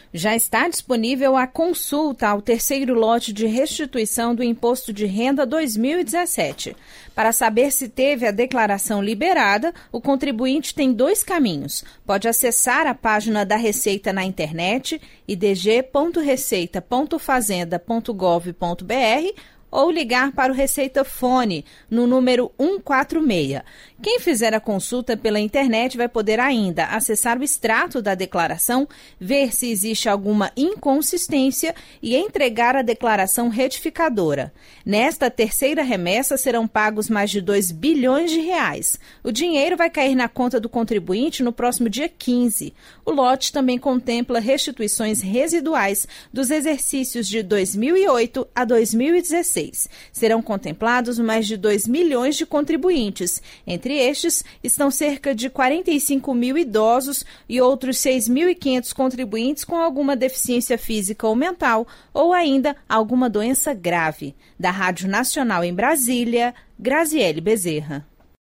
Já está disponível a consulta ao terceiro lote de restituição do Imposto de Renda 2017. Para saber se teve a declaração liberada, o contribuinte tem 2 caminhos. Pode acessar a página da Receita na internet, idg.receita.fazenda.gov.br, ou ligar para o Receita Fone, no número 146. Quem fizer a consulta pela internet vai poder ainda acessar o extrato da declaração, ver se existe alguma inconsistência e entregar a declaração retificadora. Nesta terceira remessa serão pagos mais de 2 bilhões de reais. O dinheiro vai cair na conta do contribuinte no próximo dia 15. O lote também contempla restituições residuais dos exercícios de 2008 a 2016. Serão contemplados mais de 2 milhões de contribuintes. Entre estes estão cerca de 45 mil idosos e outros 6.500 contribuintes com alguma deficiência física ou mental ou ainda alguma doença grave. Da Rádio Nacional em Brasília, Graziele Bezerra.